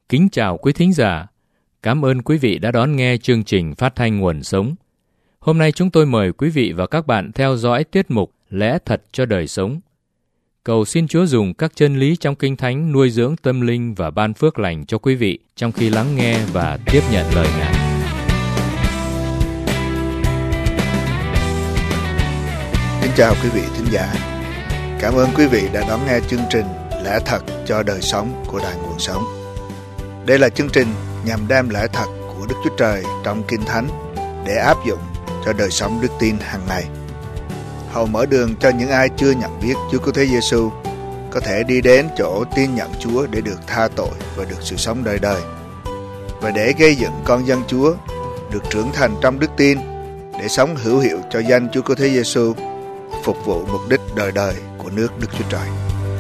Kính chào quý thính giả. Cảm ơn quý vị đã đón nghe chương trình phát thanh Nguồn Sống. Hôm nay chúng tôi mời quý vị và các bạn theo dõi tiết mục Lẽ Thật cho Đời Sống. Cầu xin Chúa dùng các chân lý trong Kinh Thánh nuôi dưỡng tâm linh và ban phước lành cho quý vị trong khi lắng nghe và tiếp nhận lời Ngài. Kính chào quý vị thính giả. Cảm ơn quý vị đã đón nghe chương trình Lẽ Thật cho Đời Sống của Đài Nguồn Sống. Đây là chương trình nhằm đem lẽ thật của Đức Chúa Trời trong Kinh Thánh để áp dụng cho đời sống đức tin hàng ngày. Hầu mở đường cho những ai chưa nhận biết Chúa Cứu Thế Giêsu có thể đi đến chỗ tin nhận Chúa để được tha tội và được sự sống đời đời, và để gây dựng con dân Chúa được trưởng thành trong đức tin để sống hữu hiệu cho danh Chúa Cứu Thế Giêsu, phục vụ mục đích đời đời của nước Đức Chúa Trời.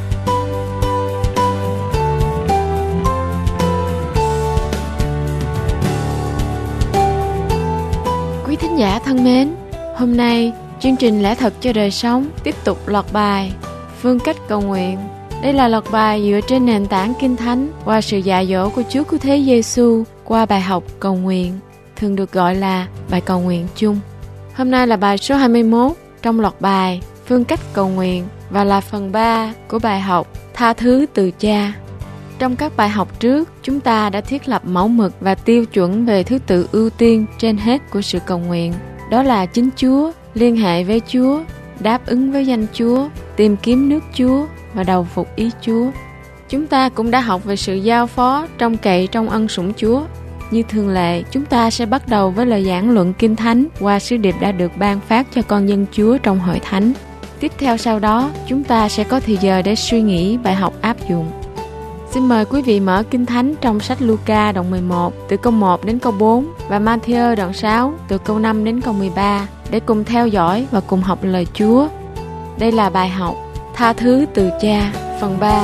Quý thính giả thân mến, hôm nay chương trình Lẽ Thật cho Đời Sống tiếp tục loạt bài Phương cách cầu nguyện. Đây là loạt bài dựa trên nền tảng Kinh Thánh qua sự dạy dỗ của Chúa Cứu Thế Giêsu qua bài học cầu nguyện, thường được gọi là bài cầu nguyện chung. Hôm nay là bài số 21 trong loạt bài Phương cách cầu nguyện và là phần 3 của bài học Tha thứ từ Cha. Trong các bài học trước, chúng ta đã thiết lập mẫu mực và tiêu chuẩn về thứ tự ưu tiên trên hết của sự cầu nguyện. Đó là chính Chúa, liên hệ với Chúa, đáp ứng với danh Chúa, tìm kiếm nước Chúa và đầu phục ý Chúa. Chúng ta cũng đã học về sự giao phó, trông cậy trong ân sủng Chúa. Như thường lệ, chúng ta sẽ bắt đầu với lời giảng luận Kinh Thánh qua sứ điệp đã được ban phát cho con dân Chúa trong hội thánh. Tiếp theo sau đó, chúng ta sẽ có thời giờ để suy nghĩ bài học áp dụng. Xin mời quý vị mở Kinh Thánh trong sách Luca đoạn 11 từ câu 1 đến câu 4 và Ma-thi-ơ đoạn 6 từ câu 5 đến câu 13 để cùng theo dõi và cùng học lời Chúa. Đây là bài học Tha thứ từ Cha phần 3.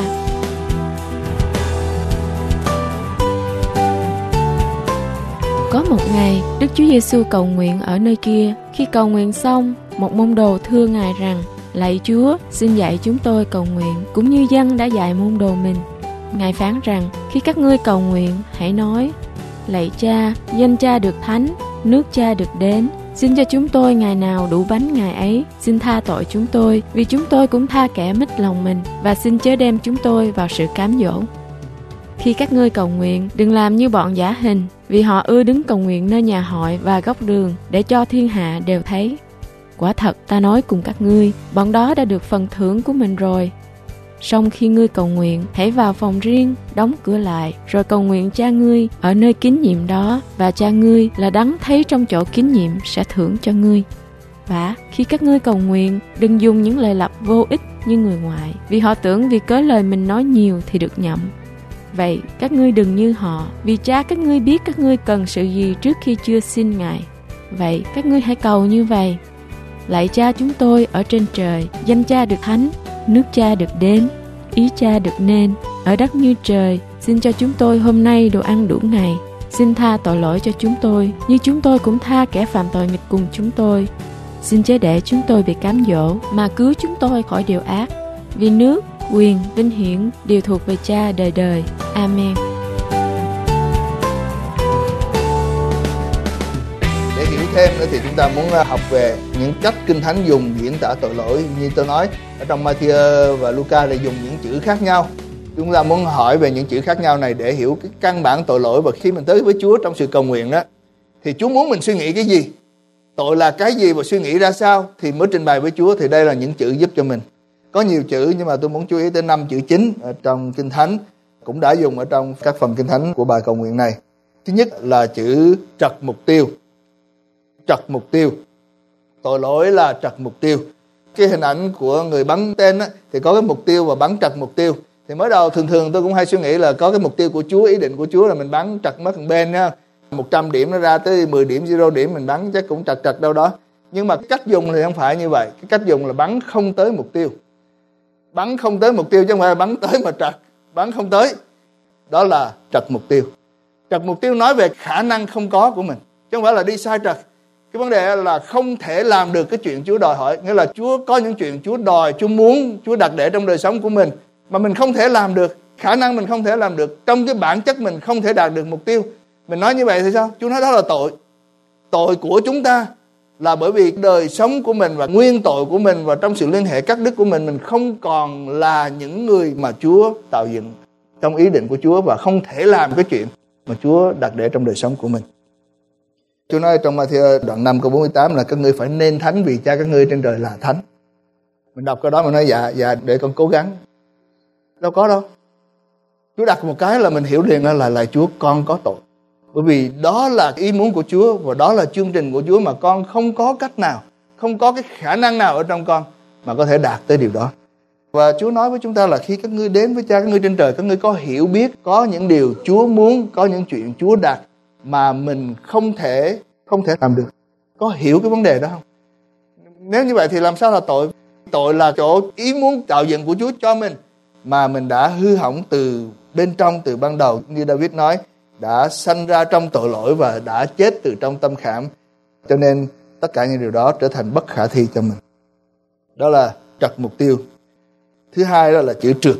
Có một ngày, Đức Chúa Giêsu cầu nguyện ở nơi kia. Khi cầu nguyện xong, một môn đồ thưa Ngài rằng: Lạy Chúa, xin dạy chúng tôi cầu nguyện cũng như dân đã dạy môn đồ mình. Ngài phán rằng: khi các ngươi cầu nguyện, hãy nói: Lạy Cha, danh Cha được thánh, nước Cha được đến. Xin cho chúng tôi ngày nào đủ bánh ngày ấy. Xin tha tội chúng tôi, vì chúng tôi cũng tha kẻ mít lòng mình. Và xin chớ đem chúng tôi vào sự cám dỗ. Khi các ngươi cầu nguyện, đừng làm như bọn giả hình, vì họ ưa đứng cầu nguyện nơi nhà hội và góc đường, để cho thiên hạ đều thấy. Quả thật ta nói cùng các ngươi, bọn đó đã được phần thưởng của mình rồi. Song khi ngươi cầu nguyện, hãy vào phòng riêng, đóng cửa lại, rồi cầu nguyện Cha ngươi ở nơi kín nhiệm đó, và Cha ngươi là đấng thấy trong chỗ kín nhiệm sẽ thưởng cho ngươi. Và khi các ngươi cầu nguyện, đừng dùng những lời lặp vô ích như người ngoại, vì họ tưởng vì cớ lời mình nói nhiều thì được nhậm. Vậy các ngươi đừng như họ, vì Cha các ngươi biết các ngươi cần sự gì trước khi chưa xin Ngài. Vậy các ngươi hãy cầu như vậy: Lạy Cha chúng tôi ở trên trời, danh Cha được thánh, nước Cha được đến, ý Cha được nên, ở đất như trời. Xin cho chúng tôi hôm nay đồ ăn đủ ngày. Xin tha tội lỗi cho chúng tôi, như chúng tôi cũng tha kẻ phạm tội nghịch cùng chúng tôi. Xin chớ để chúng tôi bị cám dỗ, mà cứu chúng tôi khỏi điều ác. Vì nước, quyền, vinh hiển đều thuộc về Cha đời đời. Amen. Để hiểu thêm nữa thì chúng ta muốn học về những cách Kinh Thánh dùng diễn tả tội lỗi. Như tôi nói, ở trong Ma-thi-ơ và Luca lại dùng những chữ khác nhau. Chúng ta muốn hỏi về những chữ khác nhau này để hiểu cái căn bản tội lỗi. Và khi mình tới với Chúa trong sự cầu nguyện đó, thì Chúa muốn mình suy nghĩ cái gì, tội là cái gì và suy nghĩ ra sao, thì mới trình bày với Chúa. Thì đây là những chữ giúp cho mình. Có nhiều chữ nhưng mà tôi muốn chú ý tới 5 chữ chính ở trong Kinh Thánh, cũng đã dùng ở trong các phần Kinh Thánh của bài cầu nguyện này. Thứ nhất là chữ trật mục tiêu. Trật mục tiêu. Tội lỗi là trật mục tiêu. Cái hình ảnh của người bắn tên á, thì có cái mục tiêu và bắn trật mục tiêu. Thì mới đầu thường tôi cũng hay suy nghĩ là có cái mục tiêu của Chúa, ý định của Chúa là mình bắn trật mất một bên nha. 100 điểm nó ra tới 10 điểm, 0 điểm mình bắn chắc cũng trật đâu đó. Nhưng mà cái cách dùng thì không phải như vậy. Cái cách dùng là bắn không tới mục tiêu. Bắn không tới mục tiêu chứ không phải là bắn tới mà trật. Bắn không tới. Đó là trật mục tiêu. Trật mục tiêu nói về khả năng không có của mình, chứ không phải là đi sai trật. Cái vấn đề là không thể làm được cái chuyện Chúa đòi hỏi. Nghĩa là Chúa có những chuyện Chúa đòi, Chúa muốn, Chúa đặt để trong đời sống của mình mà mình không thể làm được. khả năng mình không thể làm được, trong cái bản chất mình không thể đạt được mục tiêu. Mình nói như vậy thì sao? Chúa nói đó là tội. Tội của chúng ta là bởi vì đời sống của mình và nguyên tội của mình và trong sự liên hệ cắt đứt của mình không còn là những người mà Chúa tạo dựng trong ý định của Chúa, và không thể làm cái chuyện mà Chúa đặt để trong đời sống của mình. Chúa nói trong Ma-thi-ơ đoạn 5 câu 48 là các ngươi phải nên thánh vì Cha các ngươi trên trời là thánh. Mình đọc câu đó mình nói dạ để con cố gắng. Đâu có đâu. Chúa đặt một cái là mình hiểu liền là Chúa, con có tội. Bởi vì đó là ý muốn của Chúa và đó là chương trình của Chúa mà con không có cách nào, không có cái khả năng nào ở trong con mà có thể đạt tới điều đó. Và Chúa nói với chúng ta là khi các ngươi đến với Cha các ngươi trên trời, các ngươi có hiểu biết, có những điều Chúa muốn, có những chuyện Chúa đặt mà mình không thể làm được. Có hiểu cái vấn đề đó không? Nếu như vậy thì làm sao là tội? Tội là chỗ ý muốn tạo dựng của Chúa cho mình mà mình đã hư hỏng từ bên trong, từ ban đầu. Như David nói, đã sanh ra trong tội lỗi và đã chết từ trong tâm khảm. Cho nên tất cả những điều đó trở thành bất khả thi cho mình. Đó là trật mục tiêu. Thứ hai đó là chữ trượt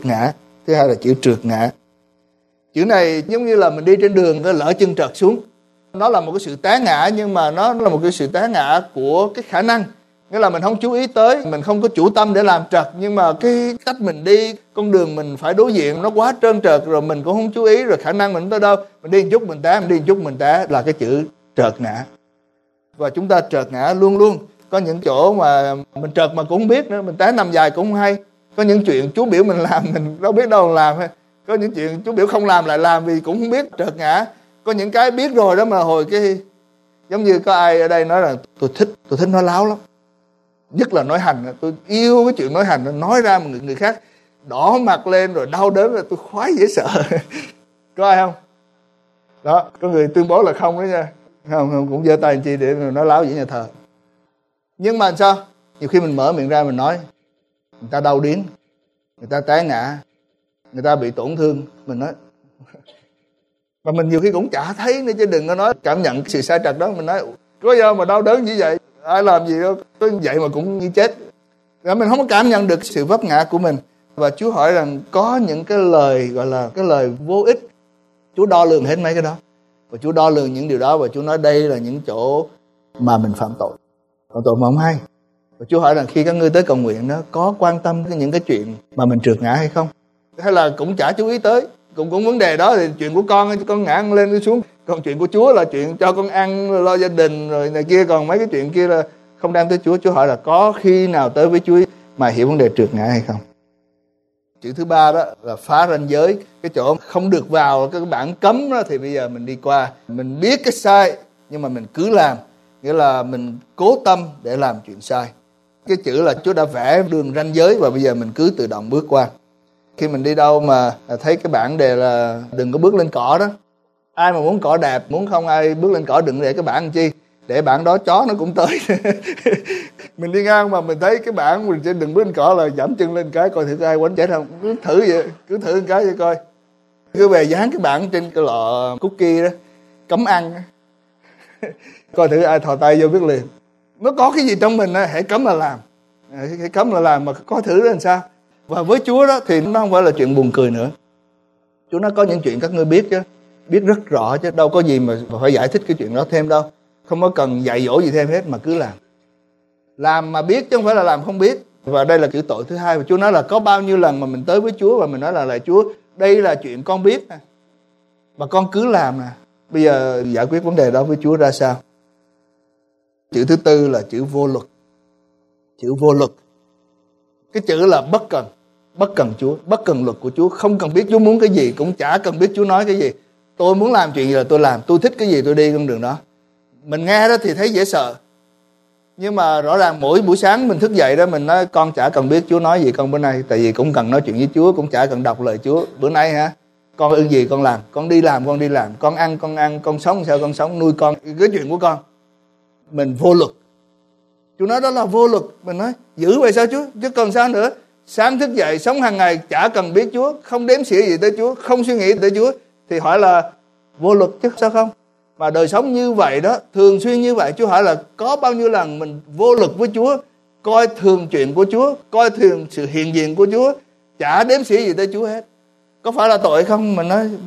ngã. Chữ này giống như là mình đi trên đường lỡ chân trật xuống. Nó là một cái sự té ngã, nhưng mà nó là một cái sự té ngã của cái khả năng. Nghĩa là mình không chú ý tới, mình không có chủ tâm để làm trật, nhưng mà cái cách mình đi, con đường mình phải đối diện nó quá trơn trượt, rồi mình cũng không chú ý, rồi khả năng mình tới đâu, mình đi một chút mình té, là cái chữ trượt ngã. Và chúng ta trượt ngã luôn luôn. Có những chỗ mà mình trượt mà cũng không biết nữa, mình té nằm dài cũng không hay. Có những chuyện Chúa biểu mình làm mình đâu biết đâu làm hay. Có những chuyện Chúa biểu không làm lại làm vì cũng không biết, trượt ngã. Có những cái biết rồi đó mà hồi cái giống như có ai ở đây nói là tôi thích nói láo lắm. Nhất là nói hành, tôi yêu cái chuyện nói hành, nói ra mà người khác đỏ mặt lên rồi đau đớn là tôi khoái dễ sợ. Có ai không? Đó, có người tuyên bố là không đó nha. Không cũng giơ tay làm chi để nói láo giữa nhà thờ. Nhưng mà sao? Nhiều khi mình mở miệng ra mình nói, người ta đau điếng, người ta té ngã, người ta bị tổn thương, mình nói. Mà mình nhiều khi cũng chả thấy nữa, chứ đừng có nói cảm nhận sự sai trật đó. Mình nói có do mà đau đớn như vậy, ai làm gì đâu, tôi vậy mà cũng như chết. Rồi mình không có cảm nhận được sự vấp ngã của mình. Và Chúa hỏi rằng có những cái lời gọi là cái lời vô ích. Chúa đo lường hết mấy cái đó. Và Chúa đo lường những điều đó, và Chúa nói đây là những chỗ mà mình phạm tội mà không hay. Và Chúa hỏi rằng khi các ngươi tới cầu nguyện đó, có quan tâm đến những cái chuyện mà mình trượt ngã hay không? Hay là cũng chả chú ý tới? Cũng vấn đề đó thì chuyện của con ngã lên đi xuống. Còn chuyện của Chúa là chuyện cho con ăn, lo gia đình rồi này kia. Còn mấy cái chuyện kia là không đem tới Chúa. Chúa hỏi là có khi nào tới với Chúa mà hiểu vấn đề trượt ngã hay không? Chữ thứ ba đó là phá ranh giới. Cái chỗ không được vào cái bảng cấm đó thì bây giờ mình đi qua. Mình biết cái sai nhưng mà mình cứ làm. Nghĩa là mình cố tâm để làm chuyện sai. Cái chữ là Chúa đã vẽ đường ranh giới và bây giờ mình cứ tự động bước qua. Khi mình đi đâu mà thấy cái bảng đề là đừng có bước lên cỏ đó. Ai mà muốn cỏ đẹp, muốn không ai bước lên cỏ, đừng để cái bảng làm chi. Để bảng đó chó nó cũng tới. Mình đi ngang mà mình thấy cái bảng mình đừng bước lên cỏ là giảm chân lên cái coi thử ai quánh chết không. Cứ thử vậy, cứ thử một cái vậy coi. Cứ về dán cái bảng trên cái lọ cookie đó, cấm ăn. Coi thử ai thò tay vô biết liền. Nó có cái gì trong mình hãy cấm là làm. Hãy cấm là làm mà coi thử đó làm sao. Và với Chúa đó thì nó không phải là chuyện buồn cười nữa. Chúa nói có những chuyện các ngươi biết chứ, biết rất rõ chứ, đâu có gì mà phải giải thích cái chuyện đó thêm đâu. Không có cần dạy dỗ gì thêm hết mà cứ làm. Làm mà biết chứ không phải là làm không biết. Và đây là chữ tội thứ hai. Và Chúa nói là có bao nhiêu lần mà mình tới với Chúa và mình nói là Chúa, đây là chuyện con biết nè, mà con cứ làm nè. Bây giờ giải quyết vấn đề đó với Chúa ra sao? Chữ thứ tư là chữ vô luật. Chữ vô luật. Cái chữ là bất cần Chúa, bất cần luật của Chúa, không cần biết Chúa muốn cái gì, cũng chả cần biết Chúa nói cái gì. Tôi muốn làm chuyện gì là tôi làm, tôi thích cái gì tôi đi con đường đó. Mình nghe đó thì thấy dễ sợ. Nhưng mà rõ ràng mỗi buổi sáng mình thức dậy đó, mình nói con chả cần biết Chúa nói gì con bữa nay, tại vì cũng cần nói chuyện với Chúa, cũng chả cần đọc lời Chúa. Bữa nay hả, con ưng gì con làm, con đi làm, con ăn, con sống sao con sống, nuôi con, cái chuyện của con. Mình vô luật. Chúa nói đó là vô luật. Mình nói giữ vậy sao Chúa, chứ còn sao nữa. Sáng thức dậy sống hàng ngày chả cần biết Chúa, không đếm xỉa gì tới Chúa, không suy nghĩ tới Chúa, thì hỏi là vô luật chứ sao không. Mà đời sống như vậy đó, thường xuyên như vậy, Chúa hỏi là có bao nhiêu lần mình vô luật với Chúa, coi thường chuyện của Chúa, coi thường sự hiện diện của Chúa, chả đếm xỉa gì tới Chúa hết. có phải là tội không? Mình nói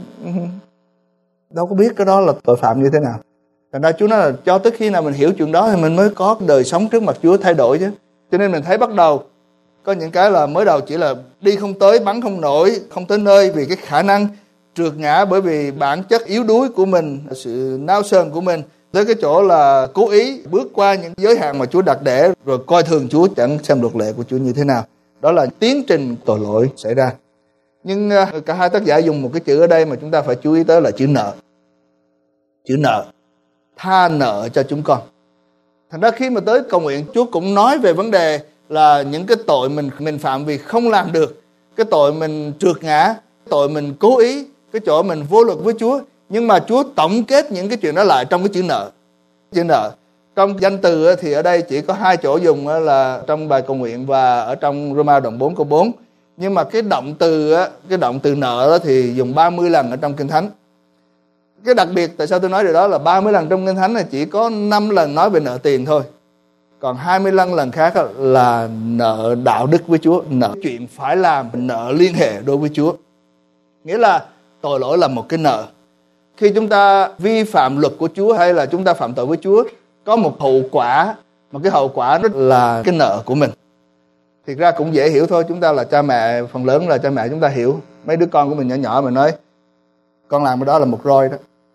đâu có biết cái đó là tội phạm như thế nào. Thành ra Chúa nói là cho tới khi nào mình hiểu chuyện đó thì mình mới có đời sống trước mặt Chúa thay đổi chứ. Cho nên mình thấy bắt đầu có những cái là mới đầu chỉ là đi không tới, bắn không nổi, không tới nơi vì cái khả năng trượt ngã bởi vì bản chất yếu đuối của mình, sự nao sờn của mình, tới cái chỗ là cố ý bước qua những giới hạn mà Chúa đặt để, rồi coi thường Chúa, chẳng xem luật lệ của Chúa như thế nào. Đó là tiến trình tội lỗi xảy ra. Nhưng cả hai tác giả dùng một cái chữ ở đây mà chúng ta phải chú ý tới là chữ nợ. Chữ nợ, tha nợ cho chúng con. Thành ra khi mà tới cầu nguyện, Chúa cũng nói về vấn đề là những cái tội mình phạm vì không làm được, cái tội mình trượt ngã, tội mình cố ý, cái chỗ mình vô luật với Chúa. Nhưng mà Chúa tổng kết những cái chuyện đó lại trong cái chữ nợ. Chữ nợ trong danh từ thì ở đây chỉ có 2 chỗ dùng, là trong bài cầu nguyện và ở trong Roma đoạn 4 câu 4. Nhưng mà cái động từ nợ đó thì dùng 30 lần ở trong Kinh Thánh. Cái đặc biệt tại sao tôi nói điều đó là 30 lần trong Kinh Thánh là chỉ có 5 lần nói về nợ tiền thôi. Còn 25 lần khác là nợ đạo đức với Chúa, nợ chuyện phải làm, nợ liên hệ đối với Chúa. Nghĩa là tội lỗi là một cái nợ. Khi chúng ta vi phạm luật của Chúa hay là chúng ta phạm tội với Chúa, có một hậu quả, mà cái hậu quả đó là cái nợ của mình. Thiệt ra cũng dễ hiểu thôi, chúng ta là cha mẹ, phần lớn là cha mẹ chúng ta hiểu. Mấy đứa con của mình nhỏ nhỏ mình nói con làm cái đó là 1 roi đó.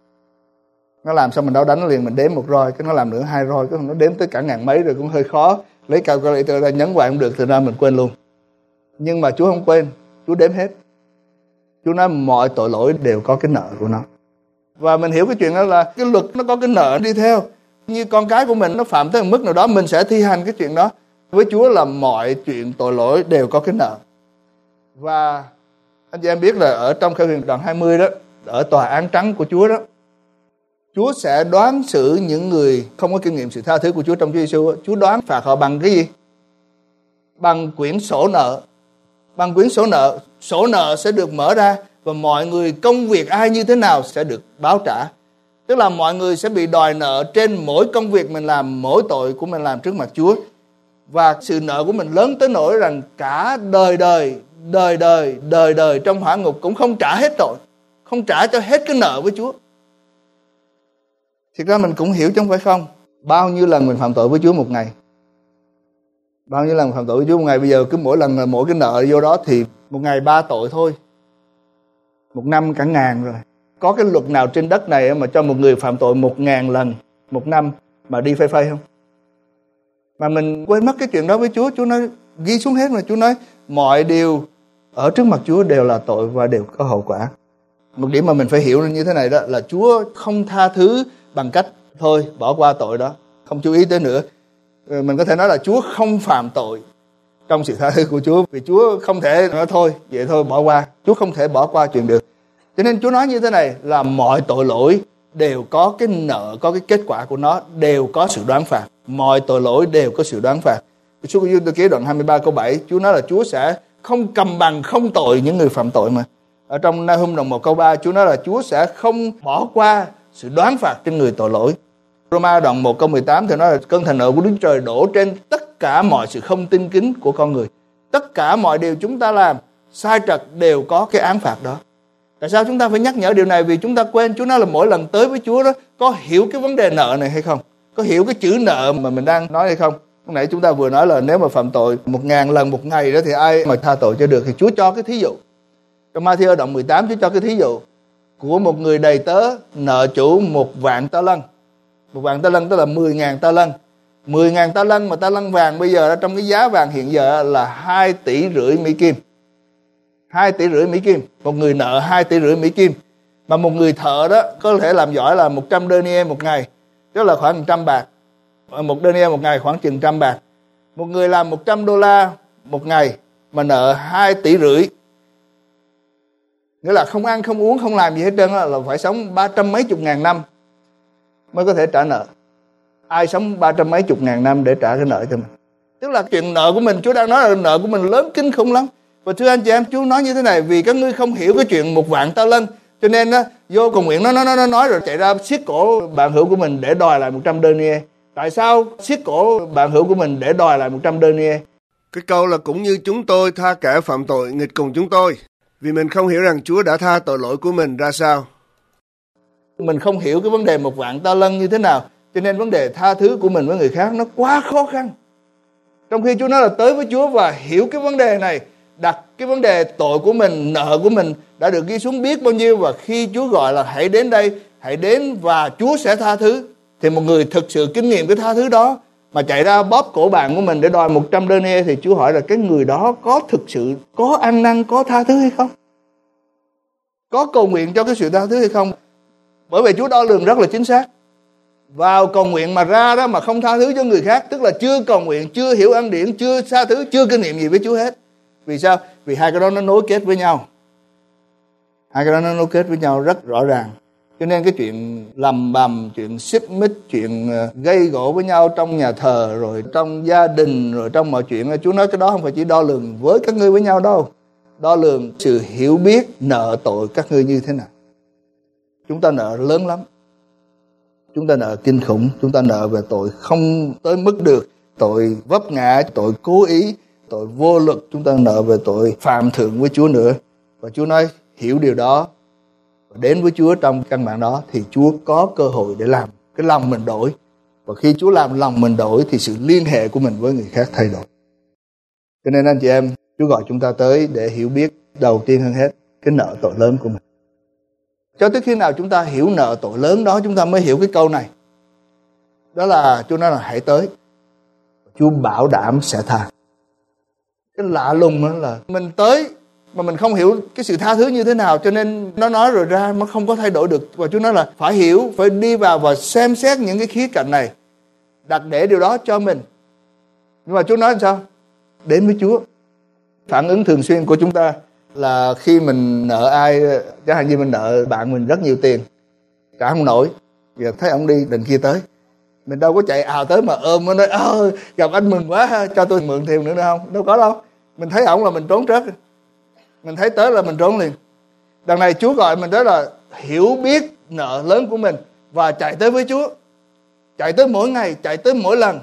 Nó làm xong mình đâu đánh liền, mình đếm 1 roi, cái nó làm nữa 2 roi, cái nó đếm tới cả ngàn mấy rồi cũng hơi khó. Lấy calculator ra nhấn hoài không được, thì ra mình quên luôn. Nhưng mà Chúa không quên, Chúa đếm hết. Chúa nói mọi tội lỗi đều có cái nợ của nó. Và mình hiểu cái chuyện đó là cái luật nó có cái nợ đi theo. Như con cái của mình nó phạm tới một mức nào đó, mình sẽ thi hành cái chuyện đó. Với Chúa là mọi chuyện tội lỗi đều có cái nợ. Và anh chị em biết là ở trong Khải Huyền đoạn 20 đó, ở tòa án trắng của Chúa đó, Chúa sẽ đoán xử những người không có kinh nghiệm sự tha thứ của Chúa trong Chúa Giêsu. Chúa đoán phạt họ bằng cái gì? Bằng quyển sổ nợ. Bằng quyển sổ nợ. Sổ nợ sẽ được mở ra và mọi người công việc ai như thế nào sẽ được báo trả. Tức là mọi người sẽ bị đòi nợ trên mỗi công việc mình làm, mỗi tội của mình làm trước mặt Chúa. Và sự nợ của mình lớn tới nỗi rằng cả đời đời trong hỏa ngục cũng không trả hết tội, không trả cho hết cái nợ với Chúa. Thực ra mình cũng hiểu chứ không phải không. Bao nhiêu lần mình phạm tội với Chúa một ngày? Bao nhiêu lần phạm tội với Chúa một ngày? Bây giờ cứ mỗi lần mỗi cái nợ vô đó thì một ngày 3 tội thôi, 1 năm cả ngàn rồi. Có cái luật nào trên đất này mà cho một người phạm tội 1000 lần 1 năm mà đi phây phây không? Mà mình quên mất cái chuyện đó với Chúa. Chúa nói ghi xuống hết mà. Chúa nói mọi điều ở trước mặt Chúa đều là tội và đều có hậu quả. Một điểm mà mình phải hiểu như thế này đó là Chúa không tha thứ bằng cách thôi bỏ qua tội đó, không chú ý tới nữa. Mình có thể nói là Chúa không phạm tội trong sự tha thứ của Chúa, vì Chúa không thể nói thôi vậy thôi bỏ qua. Chúa không thể bỏ qua chuyện được. Cho nên Chúa nói như thế này là mọi tội lỗi đều có cái nợ, có cái kết quả của nó, đều có sự đoán phạt. Mọi tội lỗi đều có sự đoán phạt. Suốt Cô Tôi Ký đoạn 23 câu 7, Chúa nói là Chúa sẽ không cầm bằng không tội những người phạm tội mà. Ở trong Nahum đoạn 1 câu 3, Chúa nói là Chúa sẽ không bỏ qua sự đoán phạt trên người tội lỗi. Roma đoạn 1 câu 18 thì nói là cơn thịnh nộ của Đức Trời đổ trên tất cả mọi sự không tin kính của con người. Tất cả mọi điều chúng ta làm sai trật đều có cái án phạt đó. Tại sao chúng ta phải nhắc nhở điều này? Vì chúng ta quên. Chúa nói là mỗi lần tới với Chúa đó, có hiểu cái vấn đề nợ này hay không? Có hiểu cái chữ nợ mà mình đang nói hay không? Lúc nãy chúng ta vừa nói là nếu mà phạm tội 1000 lần một ngày đó thì ai mà tha tội cho được? Thì Chúa cho cái thí dụ. Trong Ma-thi-ơ đoạn 18 Chúa cho cái thí dụ của một người đầy tớ nợ chủ 1,000,000 ta lân. 1,000,000 ta lân tức là 10.000 ta lân. 10.000 ta lân mà ta lân vàng bây giờ trong cái giá vàng hiện giờ là 2,5 tỷ Mỹ Kim. 2,5 tỷ Mỹ Kim. Một người nợ 2,5 tỷ Mỹ Kim. Mà một người thợ đó có thể làm giỏi là 100 denier một ngày, tức là khoảng 100 bạc. Một denier một ngày khoảng chừng 100 bạc. Một người làm 100 đô la một ngày mà nợ 2,5 tỷ. Nghĩa là không ăn, không uống, không làm gì hết trơn là phải sống 300 mấy chục ngàn năm mới có thể trả nợ. Ai sống 300 mấy chục ngàn năm để trả cái nợ cho mình? Tức là chuyện nợ của mình, Chúa đang nói là nợ của mình lớn kinh khủng lắm. Và thưa anh chị em, Chúa nói như thế này vì các ngươi không hiểu cái chuyện 1,000,000 ta lân. Cho nên vô cầu nguyện nó nói rồi chạy ra siết cổ bạn hữu của mình để đòi lại 100 denier. Tại sao siết cổ bạn hữu của mình để đòi lại 100 denier? Cái câu là cũng như chúng tôi tha kẻ phạm tội nghịch cùng chúng tôi. Vì mình không hiểu rằng Chúa đã tha tội lỗi của mình ra sao. Mình không hiểu cái vấn đề một vạn ta lân như thế nào, cho nên vấn đề tha thứ của mình với người khác nó quá khó khăn. Trong khi Chúa nói là tới với Chúa và hiểu cái vấn đề này, đặt cái vấn đề tội của mình, nợ của mình đã được ghi xuống biết bao nhiêu, và khi Chúa gọi là hãy đến đây, hãy đến và Chúa sẽ tha thứ, thì một người thực sự kinh nghiệm cái tha thứ đó mà chạy ra bóp cổ bạn của mình để đòi 100 dê, thì Chúa hỏi là cái người đó có thực sự có ăn năn, có tha thứ hay không? Có cầu nguyện cho cái sự tha thứ hay không? Bởi vì Chúa đo lường rất là chính xác. Vào cầu nguyện mà ra đó mà không tha thứ cho người khác, tức là chưa cầu nguyện, chưa hiểu ân điển, chưa tha thứ, chưa kinh nghiệm gì với Chúa hết. Vì sao? Vì hai cái đó nó nối kết với nhau. Hai cái đó nó nối kết với nhau rất rõ ràng. Cho nên cái chuyện lầm bầm, chuyện xích mích, chuyện gây gổ với nhau trong nhà thờ, rồi trong gia đình, rồi trong mọi chuyện, Chúa nói cái đó không phải chỉ đo lường với các ngươi với nhau đâu. Đo lường sự hiểu biết nợ tội các ngươi như thế nào. Chúng ta nợ lớn lắm. Chúng ta nợ kinh khủng. Chúng ta nợ về tội không tới mức được, tội vấp ngã, tội cố ý, tội vô lực. Chúng ta nợ về tội phạm thượng với Chúa nữa. Và Chúa nói hiểu điều đó, đến với Chúa trong căn bản đó, thì Chúa có cơ hội để làm cái lòng mình đổi. Và khi Chúa làm lòng mình đổi thì sự liên hệ của mình với người khác thay đổi. Cho nên anh chị em, Chúa gọi chúng ta tới để hiểu biết đầu tiên hơn hết cái nợ tội lớn của mình. Cho tới khi nào chúng ta hiểu nợ tội lớn đó, chúng ta mới hiểu cái câu này. Đó là Chúa nói là hãy tới, Chúa bảo đảm sẽ tha. Cái lạ lùng đó là mình tới mà mình không hiểu cái sự tha thứ như thế nào, cho nên nó nói rồi ra mà không có thay đổi được. Và Chúa nói là phải hiểu, phải đi vào và xem xét những cái khía cạnh này, đặt để điều đó cho mình. Nhưng mà Chúa nói làm sao? Đến với Chúa. Phản ứng thường xuyên của chúng ta là khi mình nợ ai, chẳng hạn như mình nợ bạn mình rất nhiều tiền, trả không nổi, giờ thấy ông đi định kia tới, mình đâu có chạy ào tới mà ôm nó nói gặp anh mừng quá, cho tôi mượn thêm nữa không? Đâu có đâu. Mình thấy ổng là mình trốn trước, mình thấy tới là mình trốn liền. Đằng này Chúa gọi mình tới là hiểu biết nợ lớn của mình và chạy tới với Chúa, chạy tới mỗi ngày, chạy tới mỗi lần,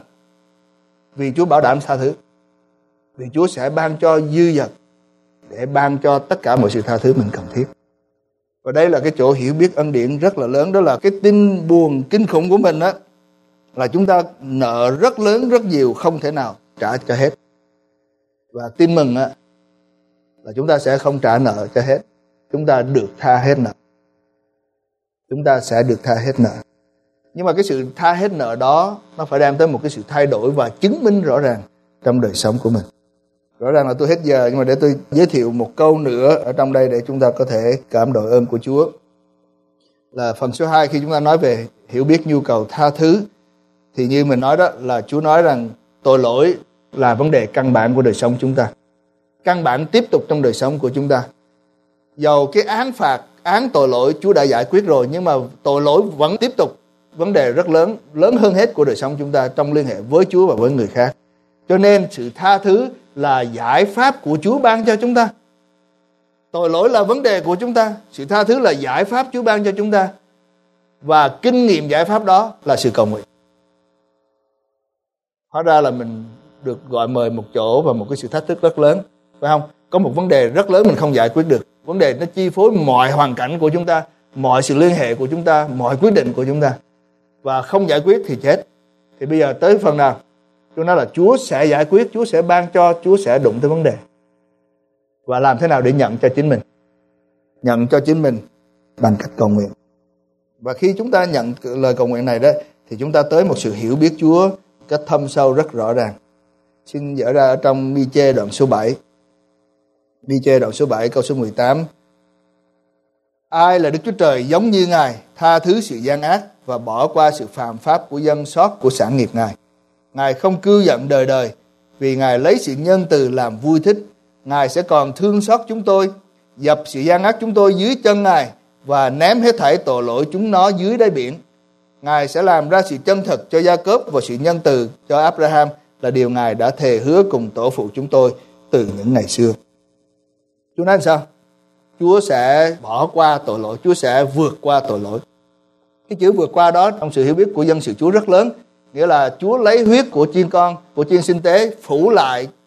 vì Chúa bảo đảm tha thứ, vì Chúa sẽ ban cho dư dật để ban cho tất cả mọi sự tha thứ mình cần thiết. Và đây là cái chỗ hiểu biết ân điển rất là lớn. Đó là cái tin buồn kinh khủng của mình đó, là chúng ta nợ rất lớn, rất nhiều, không thể nào trả cho hết. Và tin mừng á, là chúng ta sẽ không trả nợ cho hết, chúng ta được tha hết nợ. Chúng ta sẽ được tha hết nợ. Nhưng mà cái sự tha hết nợ đó nó phải đem tới một cái sự thay đổi và chứng minh rõ ràng trong đời sống của mình. Rõ ràng là tôi hết giờ, nhưng mà để tôi giới thiệu một câu nữa ở trong đây để chúng ta có thể cảm đội ơn của Chúa. Là phần số 2, khi chúng ta nói về hiểu biết nhu cầu tha thứ, thì như mình nói đó, là Chúa nói rằng tội lỗi là vấn đề căn bản của đời sống chúng ta, căn bản tiếp tục trong đời sống của chúng ta. Dầu cái án phạt, án tội lỗi Chúa đã giải quyết rồi, nhưng mà tội lỗi vẫn tiếp tục, vấn đề rất lớn, lớn hơn hết của đời sống chúng ta trong liên hệ với Chúa và với người khác. Cho nên sự tha thứ là giải pháp của Chúa ban cho chúng ta. Tội lỗi là vấn đề của chúng ta, sự tha thứ là giải pháp Chúa ban cho chúng ta. Và kinh nghiệm giải pháp đó là sự cầu nguyện. Hóa ra là mình được gọi mời một chỗ và một cái sự thách thức rất lớn, phải không? Có một vấn đề rất lớn mình không giải quyết được. Vấn đề nó chi phối mọi hoàn cảnh của chúng ta, mọi sự liên hệ của chúng ta, mọi quyết định của chúng ta. Và không giải quyết thì chết. Thì bây giờ tới phần nào? Chúa nói là Chúa sẽ giải quyết, Chúa sẽ ban cho, Chúa sẽ đụng tới vấn đề. Và làm thế nào để nhận cho chính mình? Nhận cho chính mình bằng cách cầu nguyện. Và khi chúng ta nhận lời cầu nguyện này đó, thì chúng ta tới một sự hiểu biết Chúa cách thâm sâu rất rõ ràng. Xin dở ra ở trong Mi-chê đoạn số 7. Mi-chê đoạn số 7 câu số 18. Ai là Đức Chúa Trời giống như Ngài, tha thứ sự gian ác và bỏ qua sự phạm pháp của dân sót của sản nghiệp Ngài. Ngài không cư giận đời đời, vì Ngài lấy sự nhân từ làm vui thích. Ngài sẽ còn thương xót chúng tôi, dập sự gian ác chúng tôi dưới chân Ngài và ném hết thảy tội lỗi chúng nó dưới đáy biển. Ngài sẽ làm ra sự chân thật cho Gia-cốp và sự nhân từ cho Abraham, là điều Ngài đã thề hứa cùng tổ phụ chúng tôi từ những ngày xưa. Chúa nói sao? Chúa sẽ bỏ qua tội lỗi, Chúa sẽ vượt qua tội lỗi. Cái chữ vượt qua đó trong sự hiểu biết của dân sự Chúa rất lớn. Nghĩa là Chúa lấy huyết của chiên con, của chiên sinh tế phủ lại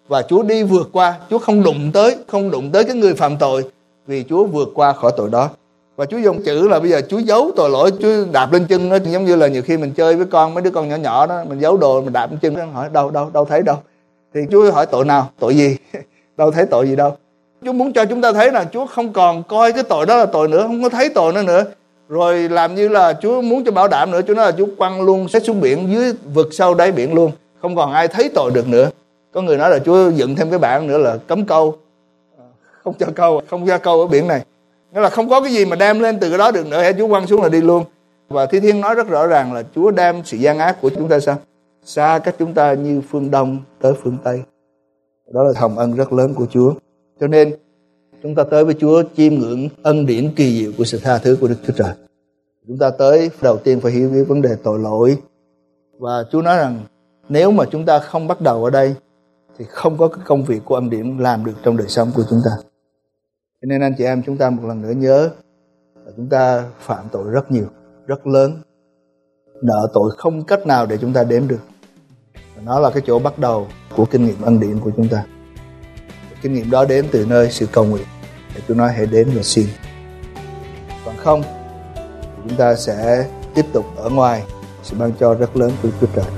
và Chúa đi vượt qua. Chúa không đụng tới cái người phạm tội, vì Chúa vượt qua khỏi tội đó. Và Chúa dùng chữ là bây giờ Chúa giấu tội lỗi, Chúa đạp lên chân nó, giống như là nhiều khi mình chơi với mấy đứa con nhỏ nhỏ đó, mình giấu đồ mình đạp lên chân nó, hỏi đâu thấy đâu. Thì Chúa hỏi tội nào, tội gì? Đâu thấy tội gì đâu. Chúa muốn cho chúng ta thấy là Chúa không còn coi cái tội đó là tội nữa, không có thấy tội nữa. Rồi làm như là Chúa muốn cho bảo đảm nữa, Chúa nói là Chúa quăng luôn xét xuống biển, dưới vực sâu đáy biển luôn, không còn ai thấy tội được nữa. Có người nói là Chúa dựng thêm cái bảng nữa là cấm câu, không cho câu ở biển này. Nghĩa là không có cái gì mà đem lên từ cái đó được nữa, hay Chúa quăng xuống là đi luôn. Và Thi Thiên nói rất rõ ràng là Chúa đem sự gian ác của chúng ta sao? Xa cách chúng ta như phương Đông tới phương Tây. Đó là hồng ân rất lớn của Chúa. Cho nên chúng ta tới với Chúa chiêm ngưỡng ân điển kỳ diệu của sự tha thứ của Đức Chúa Trời. Chúng ta tới đầu tiên phải hiểu biết vấn đề tội lỗi. Và Chúa nói rằng nếu mà chúng ta không bắt đầu ở đây thì không có cái công việc của ân điển làm được trong đời sống của chúng ta. Cho nên anh chị em, chúng ta một lần nữa nhớ là chúng ta phạm tội rất nhiều, rất lớn. Nợ tội không cách nào để chúng ta đếm được. Và nó là cái chỗ bắt đầu của kinh nghiệm ân điển của chúng ta. Kinh nghiệm đó đến từ nơi sự cầu nguyện. Để Chúa nói hãy đến và xin. Còn không thì chúng ta sẽ tiếp tục ở ngoài sự ban cho rất lớn của Chúa Trời.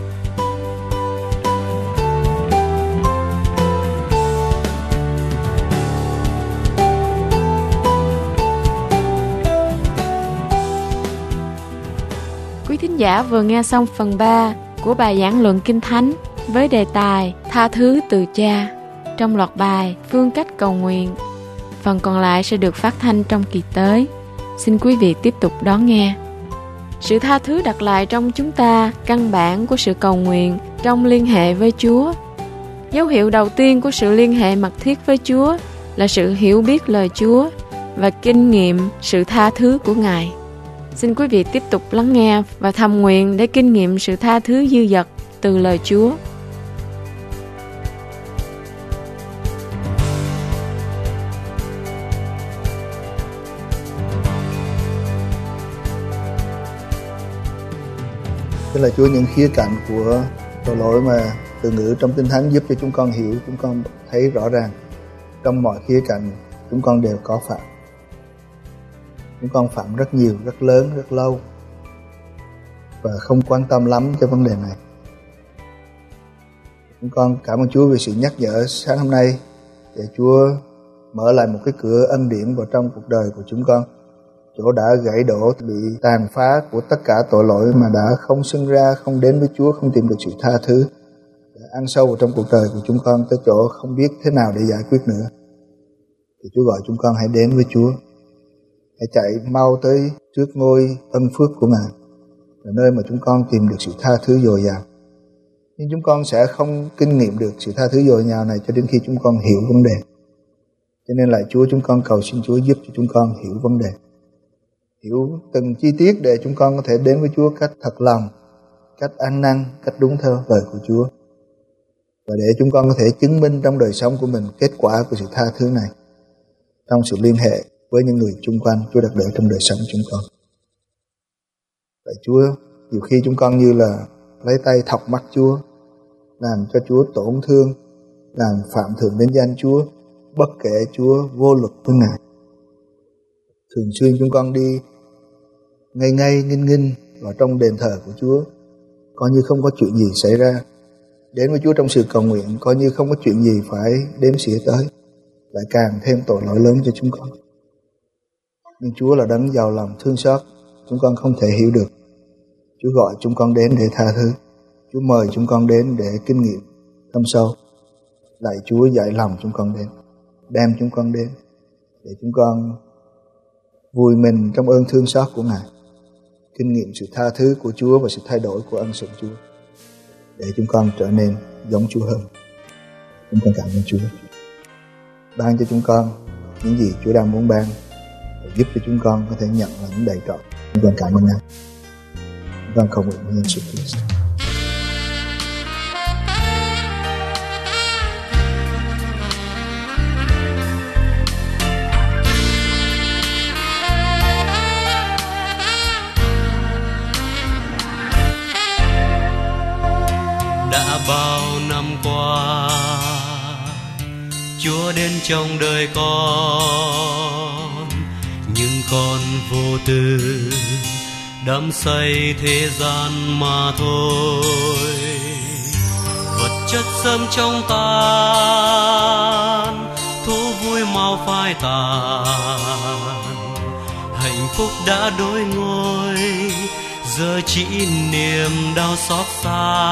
Quý thính giả vừa nghe xong phần 3 của bài giảng luận Kinh Thánh với đề tài Tha thứ từ Cha trong loạt bài Phương cách cầu nguyện. Phần còn lại sẽ được phát thanh trong kỳ tới. Xin quý vị tiếp tục đón nghe. Sự tha thứ đặt lại trong chúng ta căn bản của sự cầu nguyện trong liên hệ với Chúa. Dấu hiệu đầu tiên của sự liên hệ mật thiết với Chúa là sự hiểu biết lời Chúa và kinh nghiệm sự tha thứ của Ngài. Xin quý vị tiếp tục lắng nghe và thầm nguyện để kinh nghiệm sự tha thứ dư dật từ lời Chúa. Tức là Chúa những khía cạnh của tội lỗi mà từ ngữ trong Kinh Thánh giúp cho chúng con hiểu, chúng con thấy rõ ràng trong mọi khía cạnh chúng con đều có phạm. Chúng con phạm rất nhiều, rất lớn, rất lâu và không quan tâm lắm cho vấn đề này. Chúng con cảm ơn Chúa vì sự nhắc nhở sáng hôm nay để Chúa mở lại một cái cửa ân điển vào trong cuộc đời của chúng con. Chỗ đã gãy đổ, bị tàn phá của tất cả tội lỗi mà đã không xưng ra, không đến với Chúa, không tìm được sự tha thứ, đã ăn sâu vào trong cuộc đời của chúng con tới chỗ không biết thế nào để giải quyết nữa. Thì Chúa gọi chúng con hãy đến với Chúa. Hãy chạy mau tới trước ngôi ân phước của Ngài, là nơi mà chúng con tìm được sự tha thứ dồi dào. Nhưng chúng con sẽ không kinh nghiệm được sự tha thứ dồi dào này cho đến khi chúng con hiểu vấn đề. Cho nên lại Chúa, chúng con cầu xin Chúa giúp cho chúng con hiểu vấn đề, hiểu từng chi tiết để chúng con có thể đến với Chúa cách thật lòng, cách ăn năn, cách đúng theo lời của Chúa. Và để chúng con có thể chứng minh trong đời sống của mình kết quả của sự tha thứ này trong sự liên hệ với những người chung quanh Chúa đặt để trong đời sống chúng con. Vậy Chúa, nhiều khi chúng con như là lấy tay thọc mắt Chúa, làm cho Chúa tổn thương, làm phạm thượng đến danh Chúa, bất kể Chúa, vô luật với Ngài. Thường xuyên chúng con đi ngây nghinh vào trong đền thờ của Chúa, coi như không có chuyện gì xảy ra. Đến với Chúa trong sự cầu nguyện, coi như không có chuyện gì phải đếm xỉa tới, lại càng thêm tội lỗi lớn cho chúng con. Nhưng Chúa là đấng giàu lòng thương xót, chúng con không thể hiểu được. Chúa gọi chúng con đến để tha thứ. Chúa mời chúng con đến để kinh nghiệm thâm sâu. Lạy Chúa dạy lòng chúng con đến, đem chúng con đến để chúng con vui mình trong ơn thương xót của Ngài, kinh nghiệm sự tha thứ của Chúa và sự thay đổi của ân sủng Chúa, để chúng con trở nên giống Chúa hơn. Chúng con cảm ơn Chúa. Ban cho chúng con những gì Chúa đang muốn ban, và giúp cho chúng con có thể nhận lãnh đầy trọn. Chúng con cảm ơn Ngài. Chúng con cầu nguyện nhân sự Christ. Đã bao năm qua Chúa đến trong đời con, nhưng con vô tư đắm say thế gian mà thôi. Vật chất sớm trong tan, thú vui mau phai tàn. Hạnh phúc đã đổi ngôi, giờ chỉ niềm đau xót xa.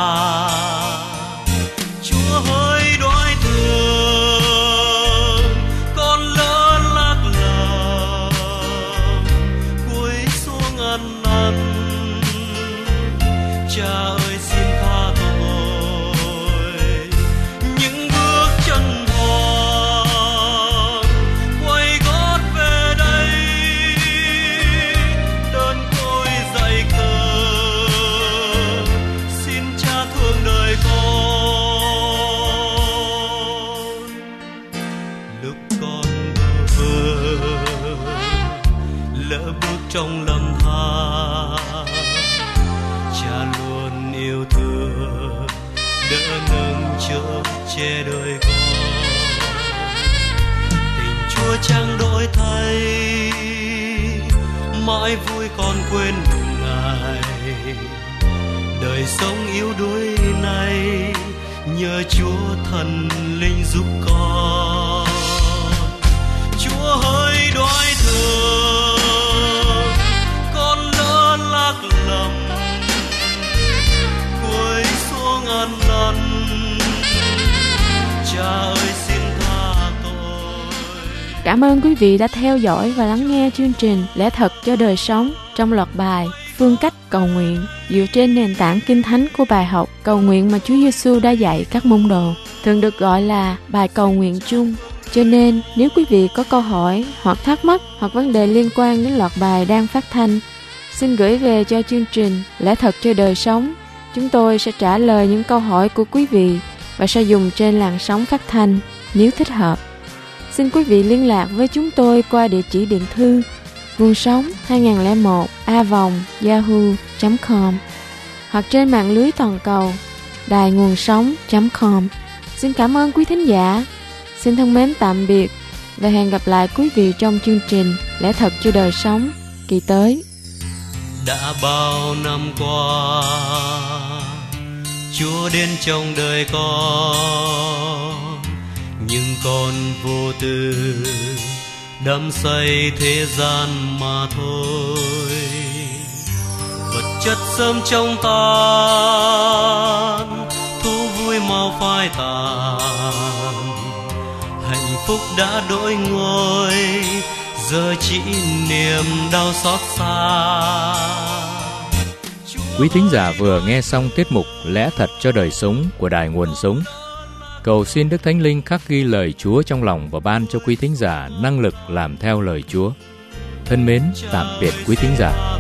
Chúa hỡi đói thương, con lỡ lạc lầm, cúi xuống ăn năn. Cha ơi xin tha tội, những bước chân hòn quay gót về đây. Đơn côi dày khờ, xin Cha thương đời con. Lúc con bơ vơ lỡ bước trong lầm than, Cha luôn yêu thương đỡ nâng chở che đời con. Tình Chúa chẳng đổi thay, mãi vui con quên Ngài. Đời sống yếu đuối này nhờ Chúa thần linh giúp con. Chúa hỡi đói thương, con lỡ lạc lầm, cúi xuống ăn năn. Cha ơi xin tha tội. Cảm ơn quý vị đã theo dõi và lắng nghe chương trình Lẽ Thật cho Đời Sống trong loạt bài Phương cách cầu nguyện dựa trên nền tảng Kinh Thánh của bài học cầu nguyện mà Chúa Giêsu đã dạy các môn đồ, thường được gọi là bài cầu nguyện chung. Cho nên, nếu quý vị có câu hỏi hoặc thắc mắc hoặc vấn đề liên quan đến loạt bài đang phát thanh, xin gửi về cho chương trình Lẽ Thật cho Đời Sống. Chúng tôi sẽ trả lời những câu hỏi của quý vị và sẽ dùng trên làn sóng phát thanh nếu thích hợp. Xin quý vị liên lạc với chúng tôi qua địa chỉ điện thư Nguồn Sống 2001a@yahoo.com hoặc trên mạng lưới toàn cầu đài nguồn sống.com. Xin cảm ơn quý thính giả. Xin thân mến tạm biệt và hẹn gặp lại quý vị trong chương trình Lẽ Thật cho Đời Sống kỳ tới. Đã bao năm qua, Chúa đến trong đời con, nhưng con vô tư đắm say thế gian mà thôi. Vật chất sớm trong tan, thú vui mau phai tàn. Hạnh phúc đã đổi ngôi, giờ chỉ niềm đau xót xa. Quý thính giả vừa nghe xong tiết mục Lẽ Thật cho Đời Sống của Đài Nguồn Sống. Cầu xin Đức Thánh Linh khắc ghi lời Chúa trong lòng và ban cho quý thính giả năng lực làm theo lời Chúa. Thân mến, tạm biệt quý thính giả.